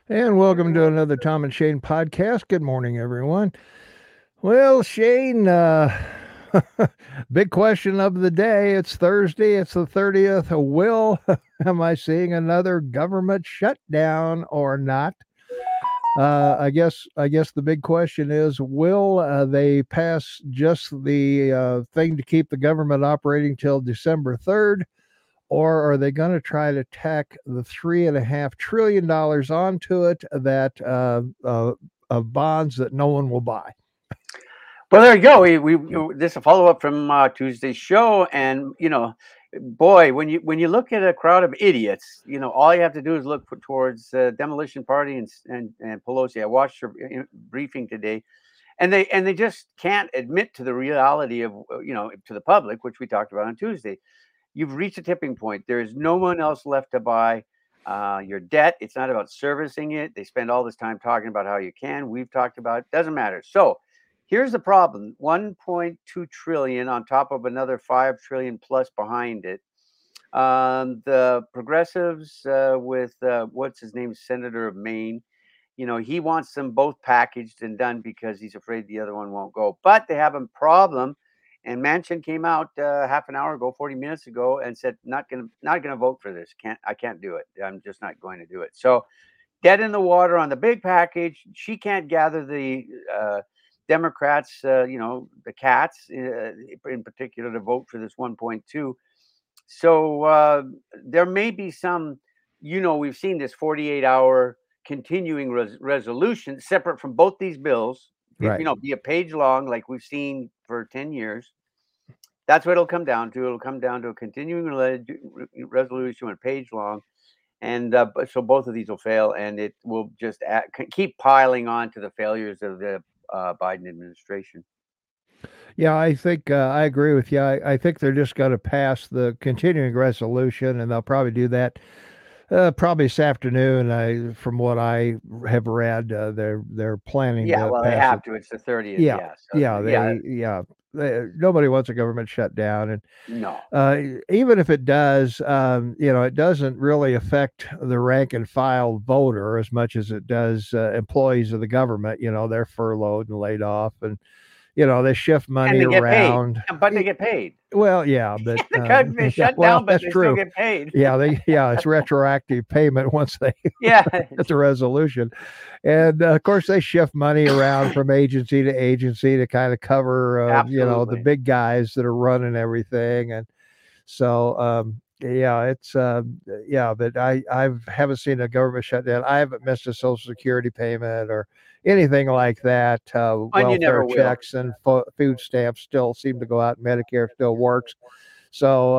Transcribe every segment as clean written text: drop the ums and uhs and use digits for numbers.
And welcome to another Tom and Shane podcast. Good morning, everyone. Well, Shane, big question of the day. It's Thursday. It's the 30th. Will, am I seeing another government shutdown or not? I guess the big question is, will they pass just the thing to keep the government operating till December 3rd? Or are they going to try to tack the $3.5 trillion onto it that of bonds that no one will buy? Well, there you go. We this is a follow up from Tuesday's show, and boy, when you look at a crowd of idiots, all you have to do is look towards Demolition Party and Pelosi. I watched her briefing today, and they just can't admit to the reality of to the public, which we talked about on Tuesday. You've reached a tipping point. There is no one else left to buy your debt. It's not about servicing it. They spend all this time talking about how you can. We've talked about it. Doesn't matter. So here's the problem: 1.2 trillion on top of another 5 trillion plus behind it. The progressives with what's his name, Senator of Maine. He wants them both packaged and done because he's afraid the other one won't go. But they have a problem. And Manchin came out half an hour ago, 40 minutes ago, and said, "Not gonna vote for this. I can't do it. I'm just not going to do it." So, dead in the water on the big package. She can't gather the Democrats, the cats in particular, to vote for this 1.2. So there may be some. We've seen this 48-hour continuing resolution separate from both these bills. Right. Be a page long, like we've seen for 10 years. That's what it'll come down to. It'll come down to a continuing resolution, a page long, and so both of these will fail, and it will just keep piling on to the failures of the Biden administration. Yeah, I think I agree with you. I think they're just going to pass the continuing resolution, and they'll probably do that probably this afternoon. From what I have read, they're planning Yeah, to well, they pass it. have to. It's the 30th. Yeah, Yeah. So, yeah, yeah. nobody wants a government shutdown, and No. even if it does, it doesn't really affect the rank and file voter as much as it does employees of the government. They're furloughed and laid off, and they shift And money they get paid. around. But they get paid. Well, yeah, but The government yeah, shut well, down, but that's they still true. get paid. Yeah, it's retroactive payment once they Yeah. get the resolution, and of course they shift money around from agency to agency to kind of cover, the Absolutely. big guys that are running everything, and so yeah, it's yeah, but I haven't seen a government shutdown. I haven't missed a Social Security payment or anything like that. And you Welfare never will. checks and food stamps still seem to go out. Medicare still works. So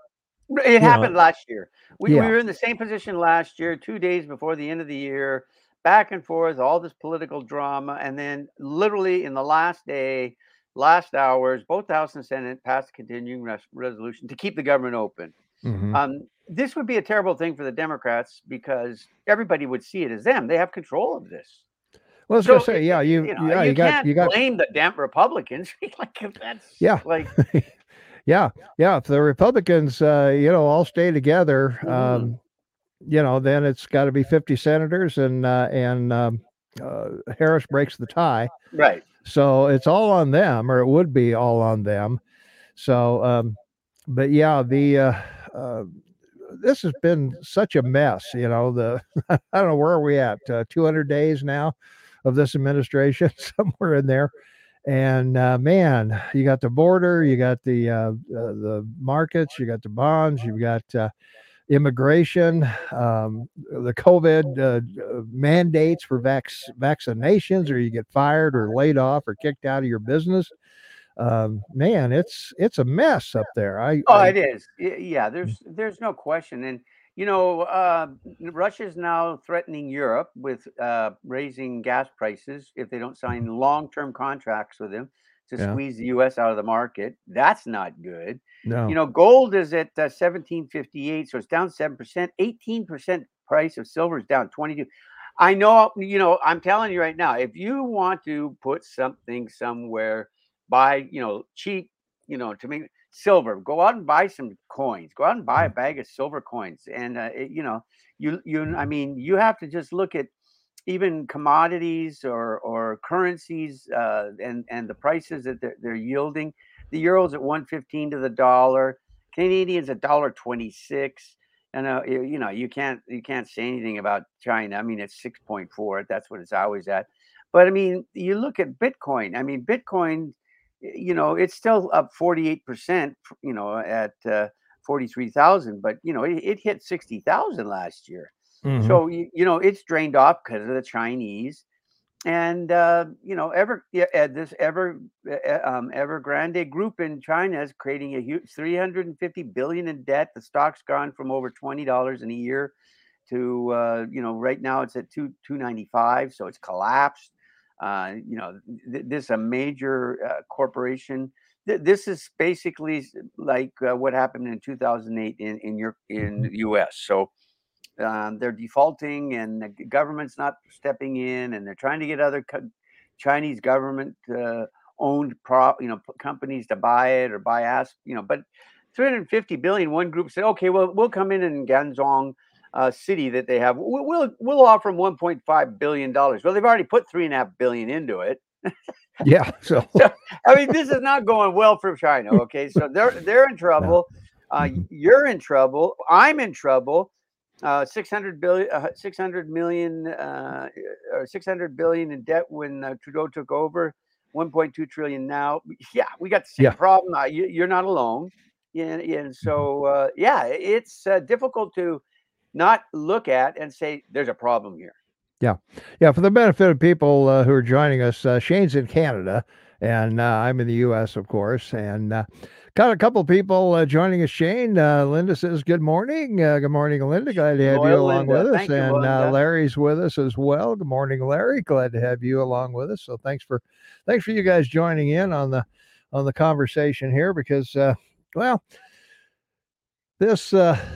It you know, happened last year. We yeah, were in the same position last year, 2 days before the end of the year, back and forth, all this political drama. And then, literally, in the last day, last hours, both the House and Senate passed a continuing resolution to keep the government open. hmm This would be a terrible thing for the Democrats because everybody would see it as them. They have control of this. well, I was gonna So, say, yeah, you can't you got, blame the Republicans. Like, that's yeah, like, yeah, yeah. If the Republicans, all stay together, mhm. then it's got to be 50 senators, Harris breaks the tie. Right. So it's all on them, or it would be all on them. So, but yeah, the uh, this has been such a mess. The I don't know, where are we at? 200 days now of this administration, somewhere in there. And man, you got the border, you got the markets, you got the bonds, you've got immigration, the COVID mandates for vaccinations, or you get fired or laid off or kicked out of your business. Man, it's a mess up there. Oh, I it is. Yeah, there's no question. And Russia's now threatening Europe with raising gas prices if they don't sign long-term contracts with them to yeah, squeeze the U.S. out of the market. That's not good. no, Gold is at 1758, so it's down 7%. 18% price of silver is down 22. I know. I'm telling you right now, if you want to put something somewhere, buy cheap, to make silver. Go out and buy some coins. Go out and buy a bag of silver coins. And I mean, you have to just look at even commodities or currencies and the prices that they're yielding. The euro's at 115 to the dollar. Canadian's $1.26. And you can't say anything about China. I mean, it's 6.4. That's what it's always at. But I mean, you look at Bitcoin. I mean, Bitcoin, it's still up 48%. At 43,000. But it hit 60,000 last year. Mhm. So it's drained off because of the Chinese. And this Evergrande group in China is creating a huge 350 billion in debt. The stock's gone from over $20 in a year to right now it's at 295, so it's collapsed. This is a major corporation. This is basically like what happened in 2008 in the U.S. So they're defaulting, and the government's not stepping in, and they're trying to get other Chinese government owned companies to buy it or buy but 350 billion. One group said, okay, well, we'll come in Ganzhong city that they have. We'll offer them $1.5 billion. Well, they've already put $3.5 billion into it. Yeah. So I mean, this is not going well for China. Okay, so they're in trouble. You're in trouble. I'm in trouble. 600 million, or 600 billion in debt when Trudeau took over. 1.2 trillion now. Yeah, we got the same problem. You're not alone. And so it's difficult to not look at and say there's a problem here. Yeah. For the benefit of people who are joining us, Shane's in Canada, and I'm in the U.S., of course, and got a couple people joining us. Shane, Linda says good morning. Good morning, Linda. Glad to have you along with us. Thank you, and Linda. Larry's with us as well. Good morning, Larry. Glad to have you along with us. So thanks for you guys joining in on the conversation here, because this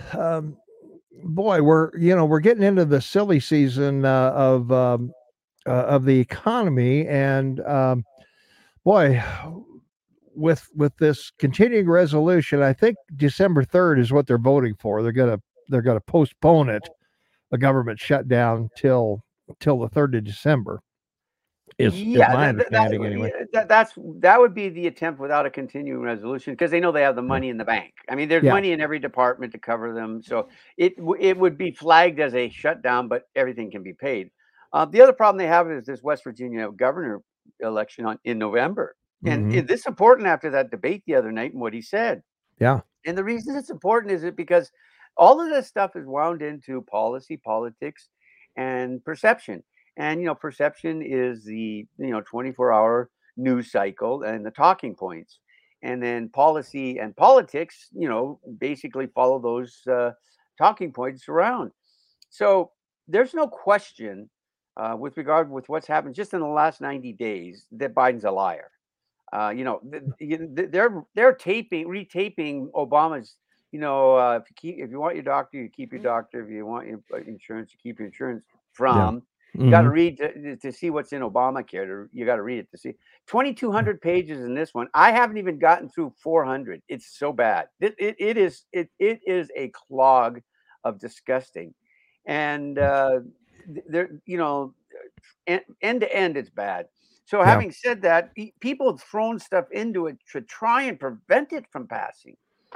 boy, we're getting into the silly season of the economy, and boy, with this continuing resolution, I think December 3rd is what they're voting for. They're gonna postpone it, the government shutdown, till the 3rd of December. Is my understanding anyway. That would be the attempt without a continuing resolution, because they know they have the money in the bank. I mean, there's money in every department to cover them, so it would be flagged as a shutdown, but everything can be paid. The other problem they have is this West Virginia governor election in November, and this is important after that debate the other night and what he said. Yeah. And the reason it's important is because all of this stuff is wound into policy, politics, and perception. And perception is the 24-hour news cycle and the talking points. And then policy and politics, basically follow those talking points around. So there's no question with regard with what's happened just in the last 90 days that Biden's a liar. They're retaping Obama's. If you want your doctor, you keep your doctor. If you want your insurance, you keep your insurance. You got to read to see what's in Obamacare. You got to read it to see 2,200 pages in this one. I haven't even gotten through 400. It's so bad. It is a clog of disgusting, and there end to end it's bad. So having said that, people have thrown stuff into it to try and prevent it from passing.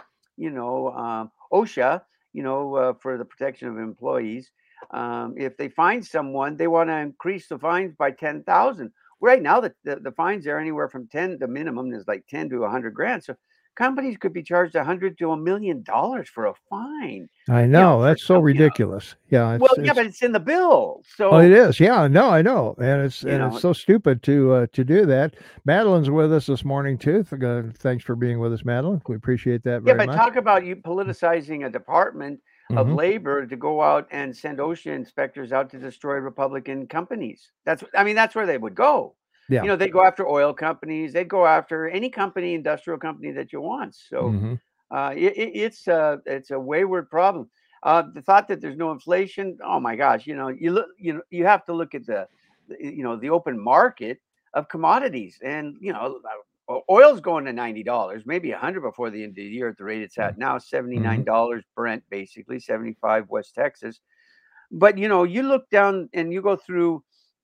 OSHA, for the protection of employees, if they find someone, they want to increase the fines by 10,000. Right now, the fines are anywhere from 10. The minimum is like 10 to 100 grand. So companies could be charged $100 to $1 million for a fine. I know, that's so ridiculous. Yeah. But it's in the bill. So it is. Yeah. No, I know, and it's so stupid to do that. Madeline's with us this morning too. Thanks for being with us, Madeline. We appreciate that very much. Yeah, but talk about you politicizing a department of labor to go out and send OSHA inspectors out to destroy Republican companies. That's where they would go. Yeah. They'd go after oil companies. They'd go after any company, industrial company that you want. So it's a wayward problem. The thought that there's no inflation. Oh my gosh! You have to look at the open market of commodities, and oil's going to $90, maybe $100 before the end of the year at the rate it's at now. $79 Brent, basically 75 West Texas. But you look down and you go through,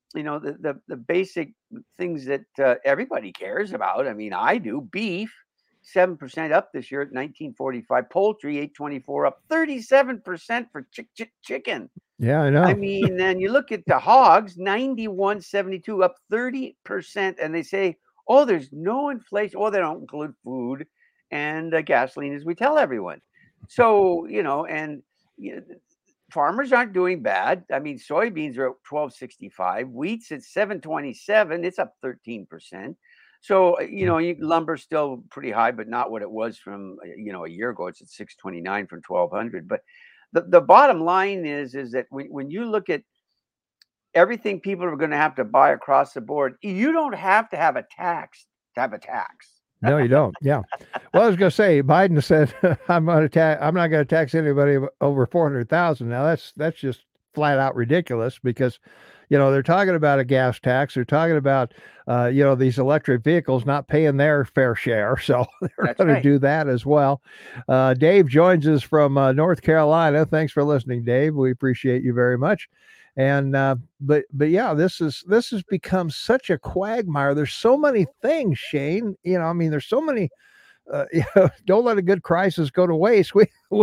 the basic things that everybody cares about. I mean, I do. Beef, 7% up this year at 1945. Poultry, 824 up 37% for chicken. Yeah, I know. I mean, then you look at the hogs, 91.72 up 30%, and they say, oh, there's no inflation. Well, they don't include food and gasoline, as we tell everyone. So, and farmers aren't doing bad. I mean, soybeans are at 12.65, wheat's at 7.27, it's up 13%. So, lumber's still pretty high, but not what it was from, a year ago. It's at 629 from 1200. But the bottom line is that when you look at everything people are going to have to buy across the board, you don't have to have a tax to have a tax. No, you don't. Yeah. Well, I was going to say, Biden said, I'm not going to tax anybody over 400,000. Now that's just flat out ridiculous because, they're talking about a gas tax. They're talking about, these electric vehicles not paying their fair share. So they're going to do that as well. Dave joins us from North Carolina. Thanks for listening, Dave. We appreciate you very much. And but yeah, this has become such a quagmire. There's so many things, Shane. I mean, there's so many. Don't let a good crisis go to waste.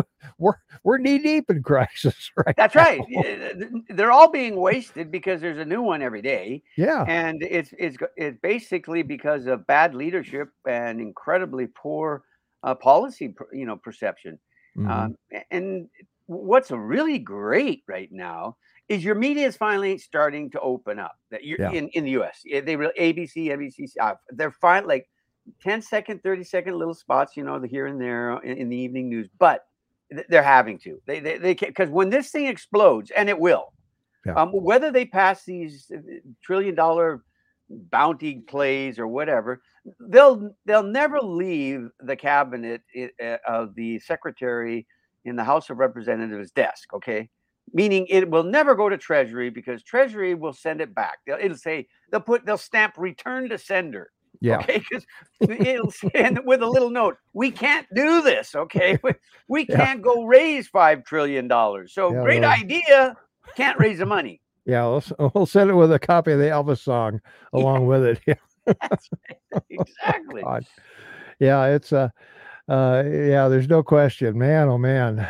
We're knee deep in crisis right That's now. Right. They're all being wasted because there's a new one every day. Yeah. And it's basically because of bad leadership and incredibly poor policy, perception. Mhm. And what's really great right now is your media is finally starting to open up. That you're Yeah. in the U.S. They really ABC, NBC, they're fine, like 10-second, 30-second little spots, the here and there in the evening news, but they're having to. They can't, because when this thing explodes, and it will, Yeah. whether they pass these $1 trillion bounty plays or whatever, they'll never leave the cabinet of the secretary in the House of Representatives desk. Okay. Meaning it will never go to Treasury because Treasury will send it back. They'll stamp return to sender. Yeah. Okay, because it'll send with a little note. We can't do this. Okay, we can't go raise $5 trillion. So great idea, can't raise the money. Yeah, we'll send it with a copy of the Elvis song along with it. Yeah. That's right. Exactly. God. Yeah, it's there's no question, man. Oh man.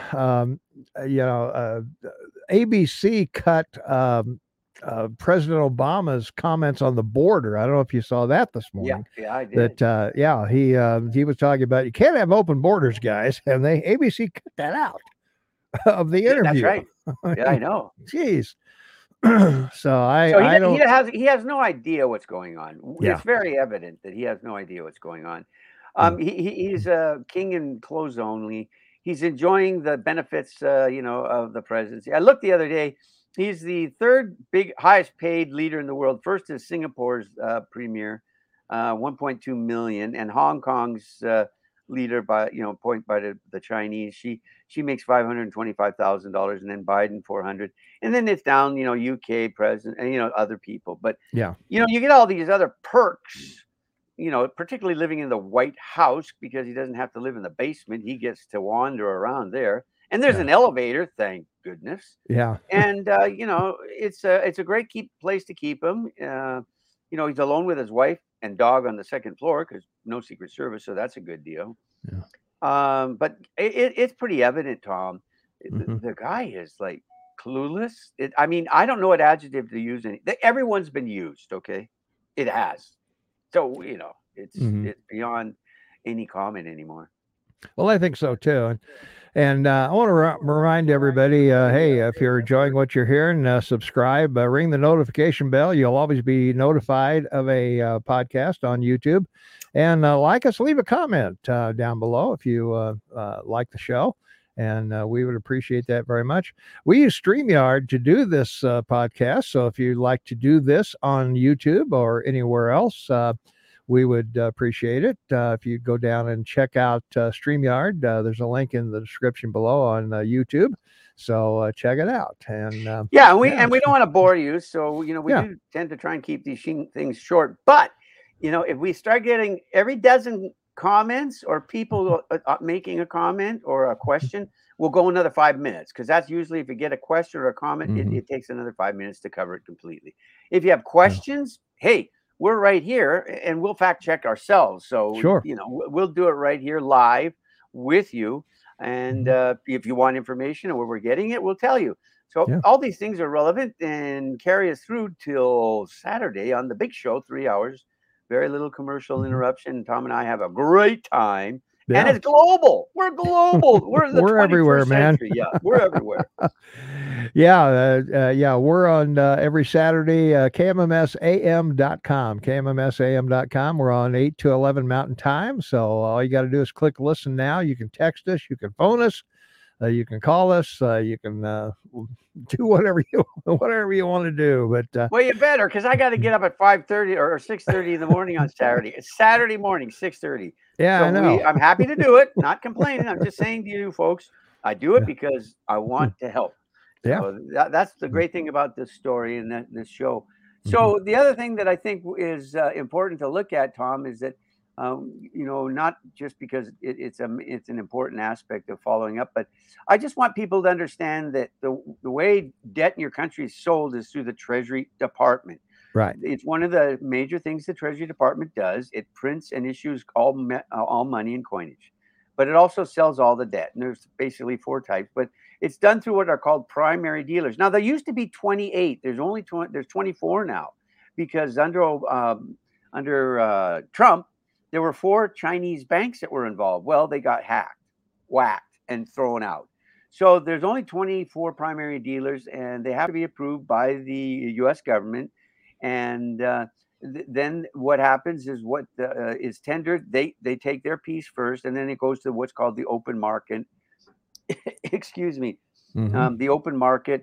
ABC cut President Obama's comments on the border. I don't know if you saw that this morning. Yeah, I did. That he was talking about you can't have open borders, guys, and ABC cut that out of the interview. That's right. Yeah, I know. Jeez. I don't. He has no idea what's going on. Yeah. It's very evident that he has no idea what's going on. He's a king in clothes only. He's enjoying the benefits, of the presidency. I looked the other day. He's the third highest paid leader in the world. First is Singapore's premier, 1.2 million, and Hong Kong's leader by the Chinese. She makes $525,000, and then Biden 400, and then it's down UK president and other people. But yeah, you get all these other perks. Particularly living in the White House because he doesn't have to live in the basement. He gets to wander around there. And there's an elevator, thank goodness. Yeah. And it's a great place to keep him. He's alone with his wife and dog on the second floor because no Secret Service, so that's a good deal. Yeah. But it's pretty evident, Tom. Mm-hmm. The guy is like clueless. I don't know what adjective to use. Everyone's been used. Okay, it has. So it's beyond any comment anymore. Well, I think so too, and I want to remind everybody, hey, if you're enjoying what you're hearing, subscribe, ring the notification bell. You'll always be notified of a podcast on YouTube, and like us, leave a comment down below if you like the show. And we would appreciate that very much. We use StreamYard to do this podcast. So if you'd like to do this on YouTube or anywhere else, we would appreciate it. If you go down and check out StreamYard, there's a link in the description below on YouTube. So check it out. And we don't want to bore you. So, we do tend to try and keep these things short. But, if we start getting every dozen comments or people making a comment or a question, we'll go another 5 minutes, because that's usually, if you get a question or a comment, it takes another 5 minutes to cover it completely. If you have questions, hey, we're right here and we'll fact check ourselves. So, Sure. we'll do it right here live with you. And if you want information and where we're getting it, we'll tell you. So all these things are relevant and carry us through till Saturday on the big show, 3 hours, very little commercial interruption. Tom and I have a great time. Yeah. And it's global. We're global. We're in the We're 21st everywhere, man. century. Yeah, we're everywhere. Yeah, we're on every Saturday, KMMSAM.com, KMMSAM.com. We're on 8 to 11 Mountain Time. So all you got to do is click listen now. You can text us, you can phone us, you can call us, you can do whatever you want to do. But well, you better, because I got to get up at 5:30 or 6:30 in the morning on Saturday. It's Saturday morning, 6:30. Yeah, so I know. I'm happy to do it. Not complaining. I'm just saying to you folks, I do it because I want to help. So that's the great thing about this story and this show. So the other thing that I think is important to look at, Tom, is that not just because it's an important aspect of following up, but I just want people to understand that the way debt in your country is sold is through the Treasury Department. Right. It's one of the major things the Treasury Department does. It prints and issues all money and coinage, but it also sells all the debt. And there's basically 4 types, but it's done through what are called primary dealers. Now, there used to be 28. There's 24 now, because under Trump, there were 4 Chinese banks that were involved. Well, they got hacked, whacked, and thrown out. So there's only 24 primary dealers, and they have to be approved by the U.S. government. And then what happens is what is tendered, they take their piece first, and then it goes to what's called the open market. Excuse me. The open market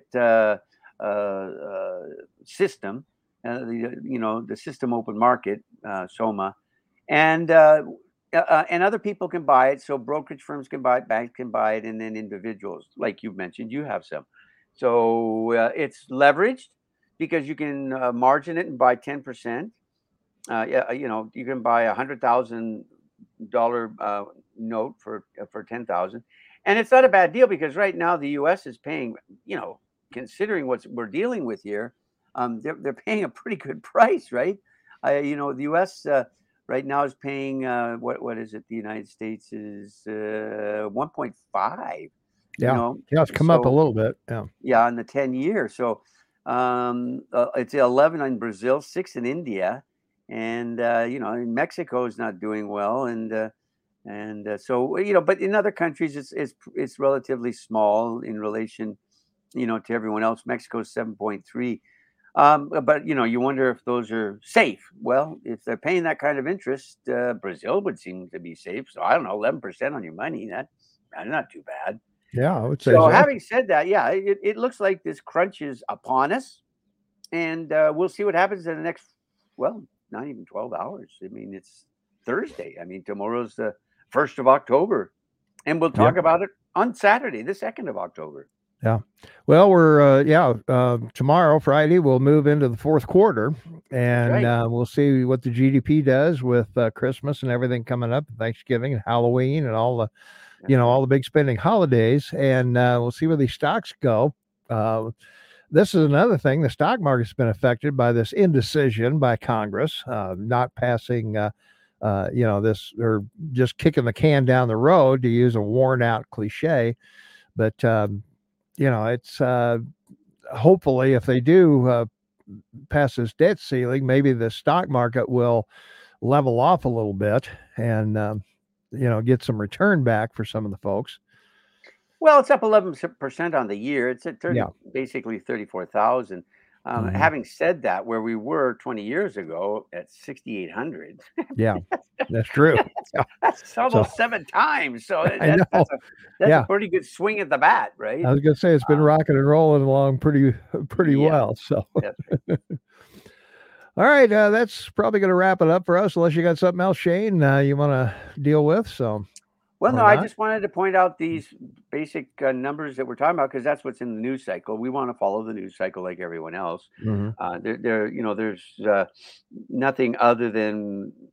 system, the system open market, SOMA. And other people can buy it. So brokerage firms can buy it, banks can buy it, and then individuals, like you mentioned, you have some. So it's leveraged because you can margin it and buy 10%. You can buy $100,000 note for 10,000, and it's not a bad deal, because right now the U.S. is paying, considering what we're dealing with here, they're paying a pretty good price, right? The U.S. Right now is paying what is it? The United States is 1.5. Yeah, it's come up a little bit. Yeah, in the 10 years. So it's 11 in Brazil, 6 in India, and Mexico is not doing well, and so but in other countries it's relatively small in relation, to everyone else. Mexico's 7.3. But you wonder if those are safe. Well, if they're paying that kind of interest, Brazil would seem to be safe. So I don't know, 11% on your money, that's not too bad. Yeah, I would say so. Having said that, yeah, it looks like this crunch is upon us, and we'll see what happens in the next, well, not even 12 hours. I mean, it's Thursday. I mean, tomorrow's the 1st of October, and we'll talk about it on Saturday, the 2nd of October. Yeah. Well, we're tomorrow, Friday, we'll move into the 4th quarter, and we'll see what the GDP does with Christmas and everything coming up, Thanksgiving and Halloween and all the, all the big spending holidays, and we'll see where these stocks go. This is another thing. The stock market's been affected by this indecision by Congress, not passing, this, or just kicking the can down the road, to use a worn out cliche. But, it's hopefully, if they do pass this debt ceiling, maybe the stock market will level off a little bit and, get some return back for some of the folks. Well, it's up 11% on the year. It's at basically 34,000. Having said that, where we were 20 years ago at 6,800. Yeah, that's true. That's almost 7 times. So that's a pretty good swing at the bat, right? I was going to say, it's been rocking and rolling along pretty well. So, all right, that's probably going to wrap it up for us, unless you got something else, Shane, you want to deal with. So. Well, no, I just wanted to point out these basic numbers that we're talking about, because that's what's in the news cycle. We want to follow the news cycle like everyone else. There's nothing other than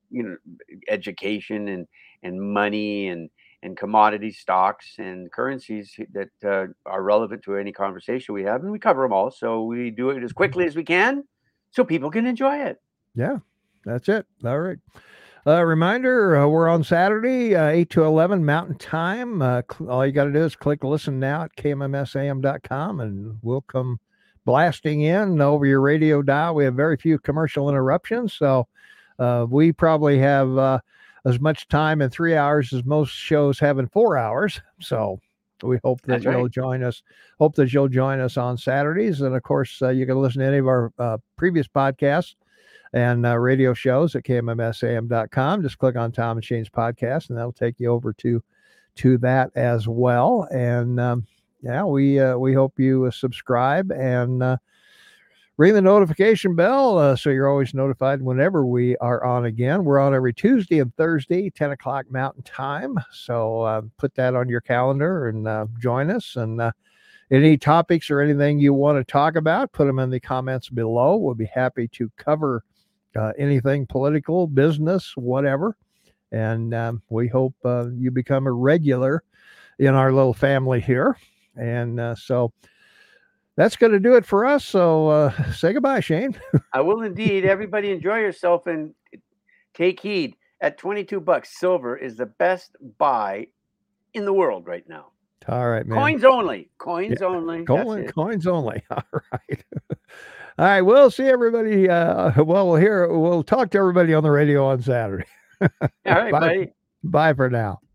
education and money and commodity stocks and currencies that are relevant to any conversation we have, and we cover them all. So we do it as quickly as we can, so people can enjoy it. Yeah, that's it. All right. Reminder, we're on Saturday, 8 to 11 Mountain Time. All you got to do is click listen now at kmmsam.com, and we'll come blasting in over your radio dial. We have very few commercial interruptions, so we probably have as much time in 3 hours as most shows have in 4 hours. So we hope that you'll join us. Hope that you'll join us on Saturdays. And of course, you can listen to any of our previous podcasts and radio shows at kmmsam.com. Just click on Tom and Shane's podcast, and that'll take you over to that as well. And we hope you subscribe and ring the notification bell so you're always notified whenever we are on again. We're on every Tuesday and Thursday, 10 o'clock Mountain Time. So put that on your calendar and join us. And any topics or anything you want to talk about, put them in the comments below. We'll be happy to cover anything political, business, whatever. And we hope you become a regular in our little family here. And so that's going to do it for us. So say goodbye, Shane. I will indeed. Everybody enjoy yourself and take heed. At $22, silver is the best buy in the world right now. All right, man. Coins only. Coins only. Coins only. All right. All right. We'll see everybody. We'll talk to everybody on the radio on Saturday. All right, buddy. Bye for now.